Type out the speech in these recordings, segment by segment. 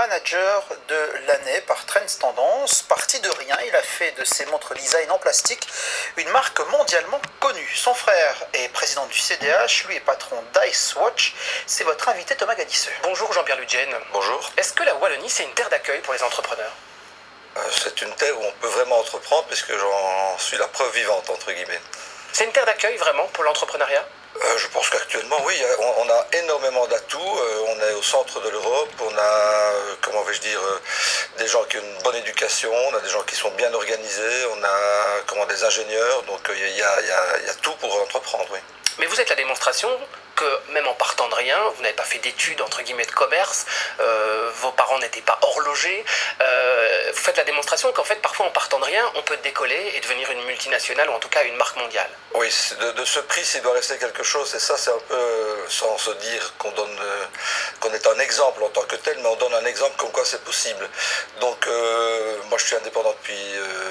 manager de l'année par Trends Tendance. Parti de rien, il a fait de ses montres Design en plastique une marque mondialement connue. Son frère est président du CDH, lui est patron d'Ice Watch. C'est votre invité Thomas Gadisseux. Bonjour Jean-Pierre Ludgen. Bonjour. Est-ce que la Wallonie, c'est une terre d'accueil pour les entrepreneurs? C'est une terre où on peut vraiment entreprendre puisque j'en suis la preuve vivante, entre guillemets. C'est une terre d'accueil vraiment pour l'entrepreneuriat? Je pense qu'actuellement, oui, on a énormément d'atouts. On est au centre de l'Europe, on a, comment vais-je dire, des gens qui ont une bonne éducation, on a des gens qui sont bien organisés, on a des ingénieurs, donc il y a tout pour entreprendre, oui. Mais vous êtes la démonstration que même en partant de rien, vous n'avez pas fait d'études entre guillemets de commerce, vos parents n'étaient pas horlogers, vous faites la démonstration qu'en fait parfois en partant de rien, on peut décoller et devenir une multinationale ou en tout cas une marque mondiale. Oui, de ce prix, s'il doit rester quelque chose, et ça c'est un peu sans se dire qu'on est un exemple en tant que tel, mais on donne un exemple comme quoi c'est possible. Donc moi je suis indépendant depuis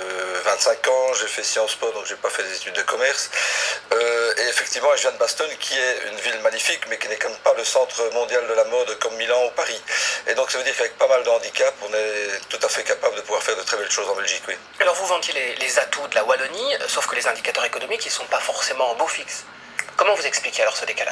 25 ans, j'ai fait Sciences Po, donc j'ai pas fait des études de commerce, et effectivement je viens de Bastogne qui est une ville magnifique, mais qui n'est quand même pas le centre mondial de la mode comme Milan ou Paris. Et donc ça veut dire qu'avec pas mal de handicaps, on est tout à fait capable de pouvoir faire de très belles choses en Belgique, oui. Alors vous vantiez les atouts de la Wallonie, sauf que les indicateurs économiques, ils ne sont pas forcément en beau fixe. Comment vous expliquez alors ce décalage ?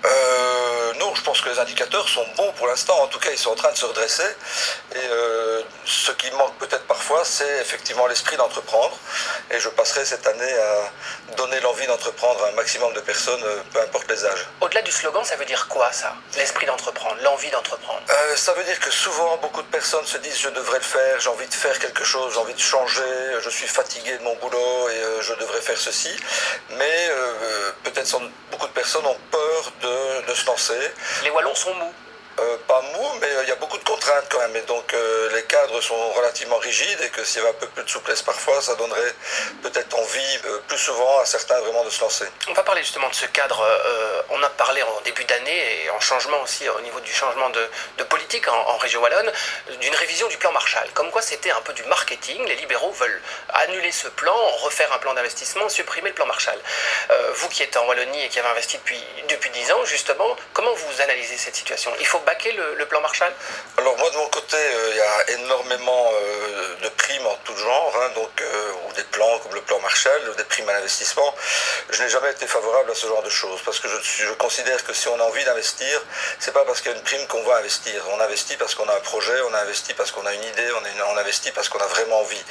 Non, je pense que les indicateurs sont bons pour l'instant, en tout cas ils sont en train de se redresser et ce qui manque peut-être parfois c'est effectivement l'esprit d'entreprendre et je passerai cette année à donner l'envie d'entreprendre à un maximum de personnes, peu importe les âges. Au-delà du slogan, ça veut dire quoi ça? L'esprit d'entreprendre, l'envie d'entreprendre? Ça veut dire que souvent beaucoup de personnes se disent je devrais le faire, j'ai envie de faire quelque chose, j'ai envie de changer, je suis fatigué de mon boulot et je devrais faire ceci, mais peut-être sans doute beaucoup de personnes ont peur de se lancer. Les Wallons sont mous. Pas mou, mais il y a beaucoup de contraintes quand même, et donc les cadres sont relativement rigides, et que s'il y avait un peu plus de souplesse parfois, ça donnerait peut-être envie plus souvent à certains vraiment de se lancer. On va parler justement de ce cadre, on a parlé en début d'année, et en changement aussi au niveau du changement de politique en région wallonne, d'une révision du plan Marshall, comme quoi c'était un peu du marketing, les libéraux veulent annuler ce plan, refaire un plan d'investissement, supprimer le plan Marshall. Vous qui êtes en Wallonie et qui avez investi depuis 10 ans, justement, comment vous analysez cette situation? Il faut baquer le plan Marshall? Alors moi de mon côté, il y a énormément de primes en tout genre, hein, ou des plans comme le plan Marshall, ou des primes à l'investissement. Je n'ai jamais été favorable à ce genre de choses, parce que je considère que si on a envie d'investir, c'est pas parce qu'il y a une prime qu'on va investir. On investit parce qu'on a un projet, on investit parce qu'on a une idée, on investit parce qu'on a vraiment envie.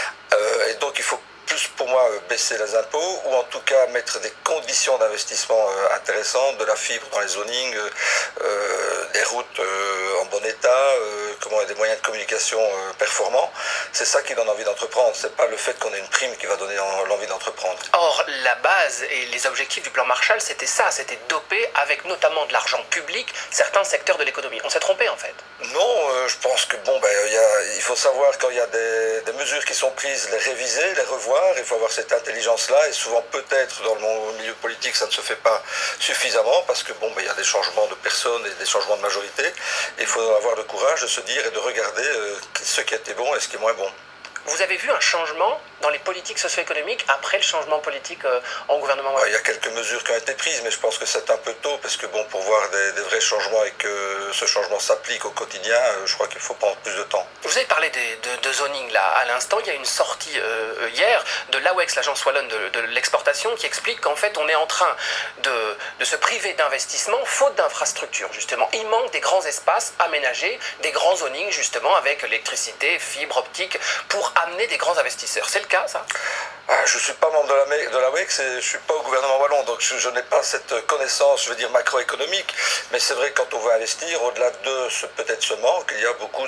Et donc il faut plus pour moi baisser les impôts ou en tout cas mettre des conditions d'investissement intéressantes, de la fibre dans les zonings, des routes en bon état, des moyens de communication performants. C'est ça qui donne envie d'entreprendre, c'est pas le fait qu'on ait une prime qui va donner l'envie d'entreprendre. Or, la base et les objectifs du plan Marshall, c'était ça, c'était doper avec notamment de l'argent public certains secteurs de l'économie. On s'est trompé en fait. Non, je pense que il faut savoir quand il y a des mesures qui sont prises, les réviser, les revoir. Il faut avoir cette intelligence-là et souvent peut-être dans le milieu politique ça ne se fait pas suffisamment parce que il y a des changements de personnes et des changements de majorité. Et il faut avoir le courage de se dire et de regarder ce qui a été bon et ce qui est moins bon. Vous avez vu un changement dans les politiques socio-économiques après le changement politique en gouvernement? Il y a quelques mesures qui ont été prises, mais je pense que c'est un peu tôt, parce que pour voir des vrais changements et que ce changement s'applique au quotidien, je crois qu'il faut prendre plus de temps. Vous avez parlé de zoning là à l'instant, il y a une sortie hier de l'AWEX, l'agence wallonne de l'exportation, qui explique qu'en fait on est en train de se priver d'investissement faute d'infrastructures justement. Il manque des grands espaces aménagés, des grands zonings justement avec l'électricité, fibre optique pour amener des grands investisseurs. C'est le cas, ça? Je ne suis pas membre de la WEX et je ne suis pas au gouvernement wallon, donc je n'ai pas cette connaissance, macroéconomique. Mais c'est vrai que quand on veut investir, au-delà de peut-être ce manque, il y a beaucoup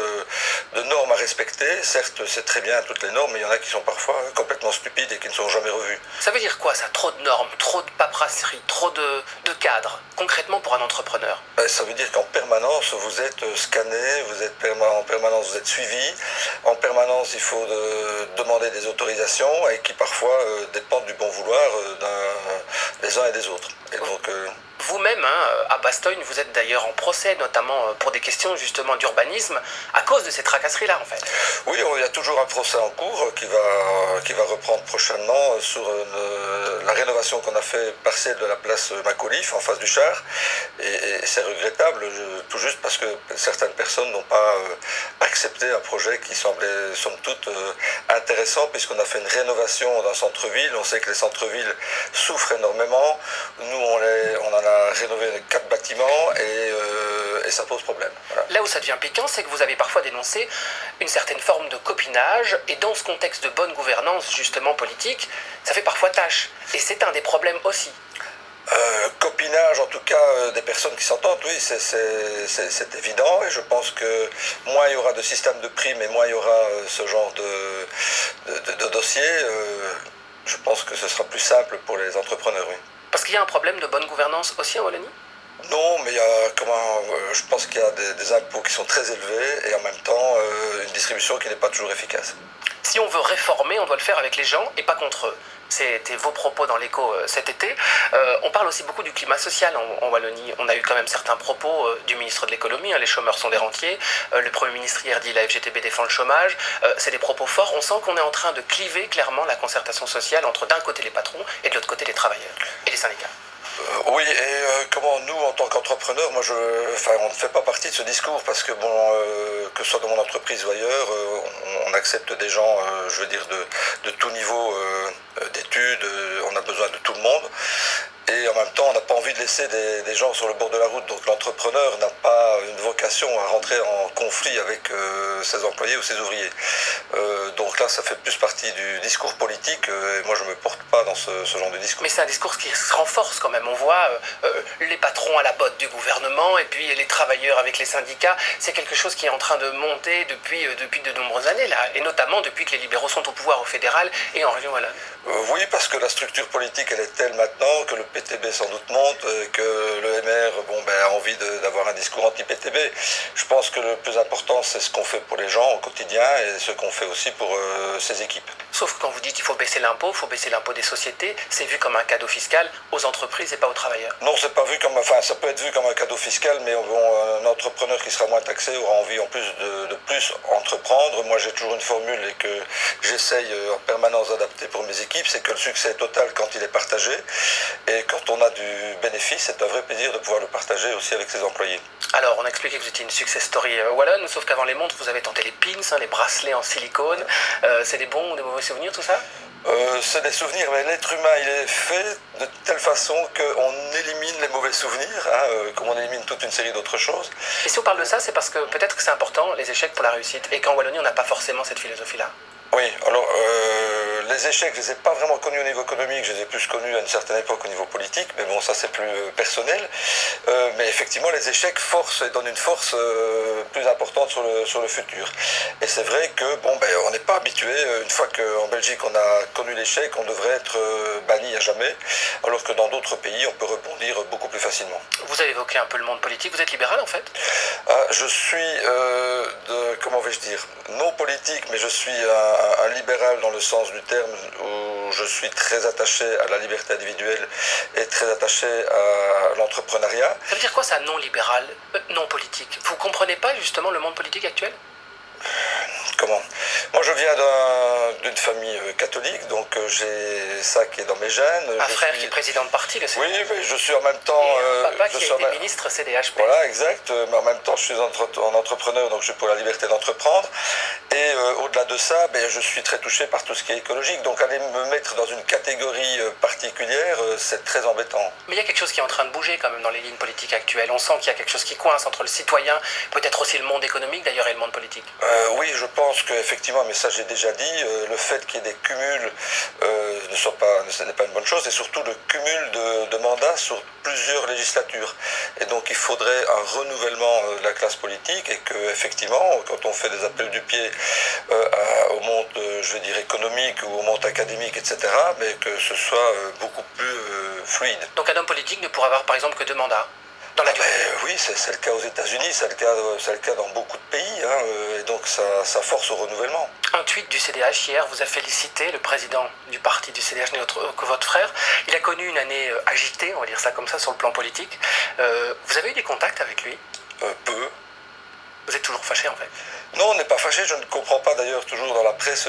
de normes à respecter. Certes, c'est très bien toutes les normes, mais il y en a qui sont parfois complètement stupides et qui ne sont jamais revues. Ça veut dire quoi, ça? Trop de normes, trop de paperasserie, trop de cadres, concrètement pour un entrepreneur? Ça veut dire qu'en permanence, vous êtes scanné, en permanence vous êtes suivi, en permanence il faut demander des autorisations et qui parfois dépendent du bon vouloir des uns et des autres. Et donc, Vous-même, à Bastogne, vous êtes d'ailleurs en procès, notamment pour des questions justement d'urbanisme, à cause de ces tracasseries-là, en fait. Oui, il y a toujours un procès en cours qui va reprendre prochainement sur la rénovation qu'on a fait partielle de la place Macauliffe, en face du Char. Et c'est regrettable, tout juste parce que certaines personnes n'ont pas accepté un projet qui semblait, somme toute, intéressant, puisqu'on a fait une rénovation d'un centre-ville. On sait que les centres-villes souffrent énormément. Nous, on en a rénové 4 bâtiments et ça pose problème. Voilà. Là où ça devient piquant, c'est que vous avez parfois dénoncé une certaine forme de copinage, et dans ce contexte de bonne gouvernance, justement politique, ça fait parfois tâche. Et c'est un des problèmes aussi. Copinage, en tout cas, des personnes qui s'entendent, oui, c'est évident. Et je pense que moins il y aura de système de primes et moins il y aura ce genre de dossier, je pense que ce sera plus simple pour les entrepreneurs, oui. Parce qu'il y a un problème de bonne gouvernance aussi en Wallonie ? Non, mais il y a je pense qu'il y a des impôts qui sont très élevés et en même temps une distribution qui n'est pas toujours efficace. Si on veut réformer, on doit le faire avec les gens et pas contre eux. C'était vos propos dans l'Écho cet été. On parle aussi beaucoup du climat social en Wallonie. On a eu quand même certains propos du ministre de l'économie, les chômeurs sont des rentiers. Le Premier ministre hier dit la FGTB défend le chômage. C'est des propos forts. On sent qu'on est en train de cliver clairement la concertation sociale entre d'un côté les patrons et de l'autre côté les travailleurs et les syndicats. Oui, et comment nous, en tant qu'entrepreneurs, on ne fait pas partie de ce discours parce que, que ce soit dans mon entreprise ou ailleurs, on accepte des gens, je veux dire, de tout niveau d'études, on a besoin de tout le monde. Et en même temps, on n'a pas envie de laisser des gens sur le bord de la route. Donc l'entrepreneur n'a pas une vocation à rentrer en conflit avec ses employés ou ses ouvriers. Donc là, ça fait plus partie du discours politique. Et moi, je ne me porte pas dans ce genre de discours. Mais c'est un discours qui se renforce quand même. On voit les patrons à la botte du gouvernement et puis les travailleurs avec les syndicats. C'est quelque chose qui est en train de monter depuis de nombreuses années, là. Et notamment depuis que les libéraux sont au pouvoir au fédéral et en région wallonne. Oui, parce que la structure politique, elle est telle maintenant que le PTB sans doute monte, que le MR a envie d'avoir un discours anti-PTB. Je pense que le plus important, c'est ce qu'on fait pour les gens au quotidien et ce qu'on fait aussi pour ces équipes. Sauf que quand vous dites qu'il faut baisser l'impôt des sociétés, c'est vu comme un cadeau fiscal aux entreprises et pas aux travailleurs. Non, c'est pas vu comme, ça peut être vu comme un cadeau fiscal, mais un entrepreneur qui sera moins taxé aura envie en plus de plus entreprendre. Moi, j'ai toujours une formule et que j'essaye en permanence d'adapter pour mes équipes, c'est que le succès est total quand il est partagé. Et quand on a du bénéfice, c'est un vrai plaisir de pouvoir le partager aussi avec ses employés. Alors, on a expliqué que vous étiez une success story wallonne, sauf qu'avant les montres, vous avez tenté les pins, les bracelets en silicone. C'est des bons ou des mauvais souvenirs, tout ça ? C'est des souvenirs, mais l'être humain, il est fait de telle façon qu'on élimine les mauvais souvenirs, comme on élimine toute une série d'autres choses. Et si on parle de ça, c'est parce que peut-être que c'est important, les échecs pour la réussite, et qu'en Wallonie, on n'a pas forcément cette philosophie-là. Oui, alors les échecs, je ne les ai pas vraiment connus au niveau économique, je les ai plus connus à une certaine époque au niveau politique, mais bon, ça c'est plus personnel. Mais effectivement, les échecs forcent et donnent une force plus importante sur le futur. Et c'est vrai que, on n'est pas habitué, une fois qu'en Belgique on a connu l'échec, on devrait être banni à jamais, alors que dans d'autres pays, on peut rebondir beaucoup plus facilement. Vous avez évoqué un peu le monde politique, vous êtes libéral en fait ? Je suis, comment vais-je dire, non politique, mais je suis un libéral dans le sens du terme où je suis très attaché à la liberté individuelle et très attaché à l'entrepreneuriat. Ça veut dire quoi ça, non libéral, non politique ? Vous comprenez pas justement le monde politique actuel ? Comment ? Moi, je viens d'une famille catholique, donc j'ai ça qui est dans mes gènes. Un frère qui est président de parti, le CDH. Oui, mais je suis en même temps... Et un papa qui a été ministre CDHP. Voilà, exact. Mais en même temps, je suis un entrepreneur, donc je suis pour la liberté d'entreprendre. Et au-delà de ça, je suis très touché par tout ce qui est écologique. Donc aller me mettre dans une catégorie particulière, c'est très embêtant. Mais il y a quelque chose qui est en train de bouger quand même dans les lignes politiques actuelles. On sent qu'il y a quelque chose qui coince entre le citoyen, peut-être aussi le monde économique d'ailleurs, et le monde politique. Oui, je pense qu'effectivement, mais ça j'ai déjà dit, le fait qu'il y ait des cumuls ce n'est pas une bonne chose, et surtout le cumul de mandats sur plusieurs législatures. Et donc il faudrait un renouvellement de la classe politique, et qu'effectivement, quand on fait des appels du pied au monde, je veux dire, économique ou au monde académique, etc., mais que ce soit beaucoup plus fluide. Donc un homme politique ne pourra avoir par exemple que 2 mandats dans la durée. Oui, c'est le cas aux États-Unis, c'est le cas dans beaucoup de pays, et donc ça force au renouvellement. Un tweet du CDH hier vous a félicité, le président du parti du CDH, que votre frère. Il a connu une année agitée, on va dire ça comme ça, sur le plan politique. Vous avez eu des contacts avec lui? Peu. Vous êtes toujours fâché en fait? Non, on n'est pas fâché. Je ne comprends pas d'ailleurs toujours dans la presse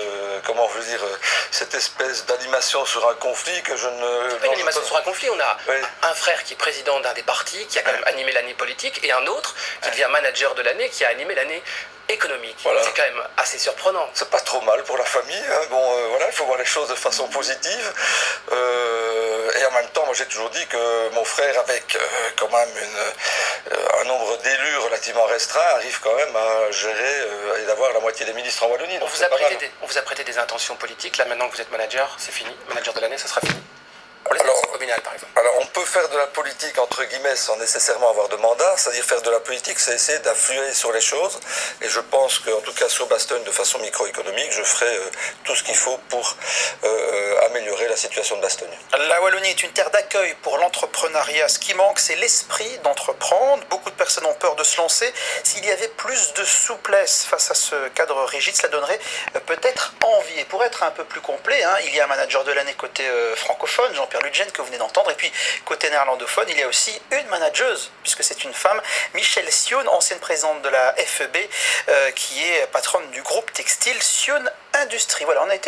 cette espèce d'animation sur un conflit que je ne... C'est pas une animation sur un conflit. On a oui. un frère qui est président d'un des partis, qui a quand même animé l'année politique, et un autre qui devient manager de l'année, qui a animé l'année économique. Voilà. C'est quand même assez surprenant. C'est pas trop mal pour la famille. Hein. Bon, voilà, il faut voir les choses de façon positive. Et en même temps, moi j'ai toujours dit que mon frère, avec quand même un nombre d'élus relativement restreint, arrive quand même à gérer et d'avoir la moitié des ministres en Wallonie. On vous a prêté des intentions politiques. Là, maintenant que vous êtes manager, c'est fini. Manager de l'année, ça sera fini. Pour les élections communales, par exemple. Alors, on peut faire de la politique, entre guillemets, sans nécessairement avoir de mandat. C'est-à-dire faire de la politique, c'est essayer d'influer sur les choses. Et je pense qu'en tout cas, sur Bastogne, de façon microéconomique, je ferai tout ce qu'il faut pour améliorer la situation de Bastogne. La Wallonie est une terre d'accueil pour l'entrepreneuriat. Ce qui manque, c'est l'esprit d'entreprendre. Beaucoup de personnes ont peur de se lancer. S'il y avait plus de souplesse face à ce cadre rigide, cela donnerait peut-être envie. Et pour être un peu plus complet, hein, il y a un manager de l'année côté francophone, Jean-Pierre Ludgen, que vous venez d'entendre. Et puis, côté néerlandophone, il y a aussi une manageuse, puisque c'est une femme, Michelle Sion, ancienne présidente de la FEB, qui est patronne du groupe textile Sion Industrie. Voilà, on a été